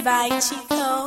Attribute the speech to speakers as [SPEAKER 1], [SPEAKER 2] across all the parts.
[SPEAKER 1] by Chico.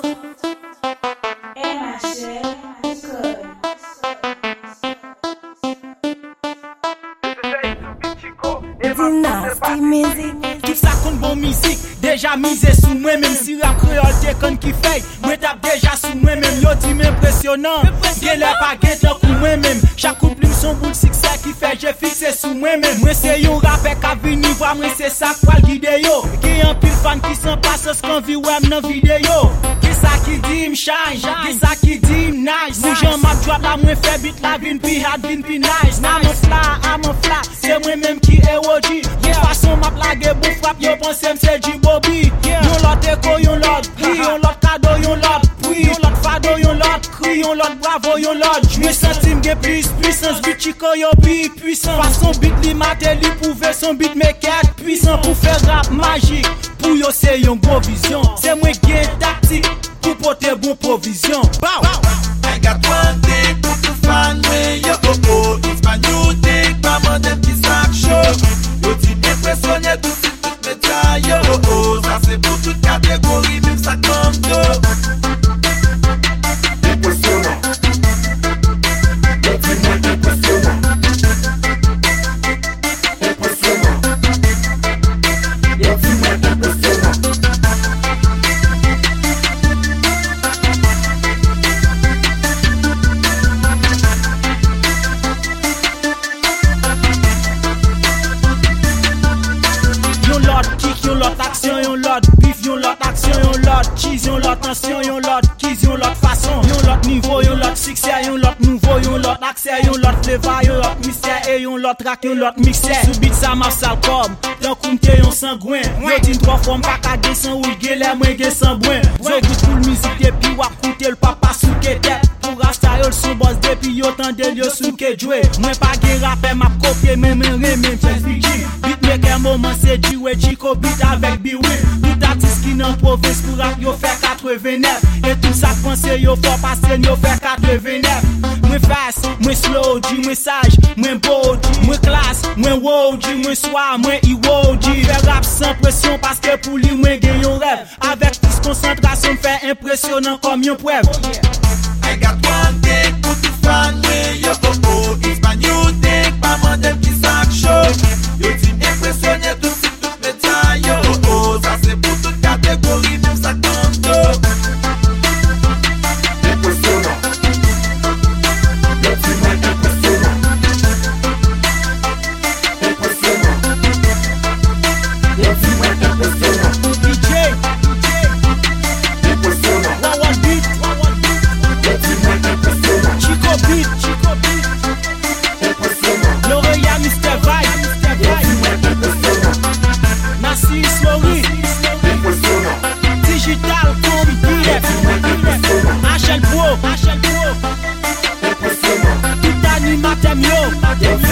[SPEAKER 1] Nasty music.
[SPEAKER 2] Tout ça kon bon musique, déjà misé sous moi même si rap créole te kon qui fait, moi tape déjà sous moi même, yo dit m'impressionnant. Gen lè pa gen tan kou moi même, chaque couple son bout de succès qui fait, j'ai fixé sous moi même. Moi c'est yon rappeur qui vini voir moi c'est ça quoi le guide yo. Ki un pile fan qui s'en passe ce qu'on vit ouais dans vidéo. Qui ça qui dit m'shine, qui ça qui dit nice. Moi j'en m'a drop la moi fait beat la vin pi hard vin pi nice. I'm a fly, c'est moi même qui est OG. Façon m'a plagué bou frappe yo pense c'est du Bobby. Yon lot écho yon lot prix, yon lot cadeau yon lot prix, yon lot fado yon lot cri, yon lot bravo yon lot. J'me sentim ge plus puissance beat Chico yo pi puissant. Façon beat li maté li prouver son beat maker puissant pour faire rap magique. Pour yo c'est yon gros vision. C'est moi gen tactique pour porter bon provision. Bow.
[SPEAKER 3] I got one thing pour tout fan me yo oh. It's my new thing, pas mon dem qui sac show. Yo ti impressionné tout si tout média yo oh. Ça c'est pour toute catégorie, même ça comme yo. Impressionnant. Yo ti moins impressionnant. Impressionnant. Yo ti moins impressionnant.
[SPEAKER 2] Yon lot action, yon lot beef, yon lot action, yon lot cheese, yon lot tension, yon lot keys, yon lot façon, yon lot niveau, yon lot succès, yon lot nouveau, yon lot accès, yon lot flavor, yon lot mystère, et yon lot rack, yon lot mixer. Sous beat ça m'a sale comme, dans koumte yon sangouin. Yo din 3 fois m'pa ka descend ou gè lè mwen gè sangouin. Zo gout pou l'musique depi wap koute l'papa sou ke tête. Pour rasta yo son boss depi yo tande yo sou ke joué. Mwen pa gè rapè m'a kopye men remen fè speaking. Beatmaker moment c'est du ouais Chico beat avec B-Will. Tout artiste qui nan province pour rap yo fait 89. Et tout ça pensé yo fort passer yo fait 89. Mwen fast, mwen slow, di mwen sage, mwen bold, mwen classe, mwen wow, di mwen soir, mwen iwo, di fè rap sans pression parce que pour lui mwen gen yon rêve. Avec plus concentration fait impressionnant comme yon preuve.
[SPEAKER 3] I got one thing pour tout fan me yo oh. It's my new thing, pas mon dem qui sac show. Yo ti impressionné tout si tout média yo oh. Ça c'est pour toute catégorie, même ça compte yo. Impressionnant. Yo ti moins impressionnant. Impressionnant. Yo ti moins impressionnant.
[SPEAKER 2] DJ
[SPEAKER 3] Impressionnant.
[SPEAKER 2] Wawa beat,
[SPEAKER 3] Yo ti moins impressionnant.
[SPEAKER 2] Chico beat,
[SPEAKER 3] Impressionnant.
[SPEAKER 2] L'Oreya Mr. Vibe,
[SPEAKER 3] Yo ti moins impressionnant.
[SPEAKER 2] Nasty Slowly,
[SPEAKER 3] Impressionnant.
[SPEAKER 2] Digital comme BF, HL Pro,
[SPEAKER 3] Impressionnant.
[SPEAKER 2] tout animateur yo.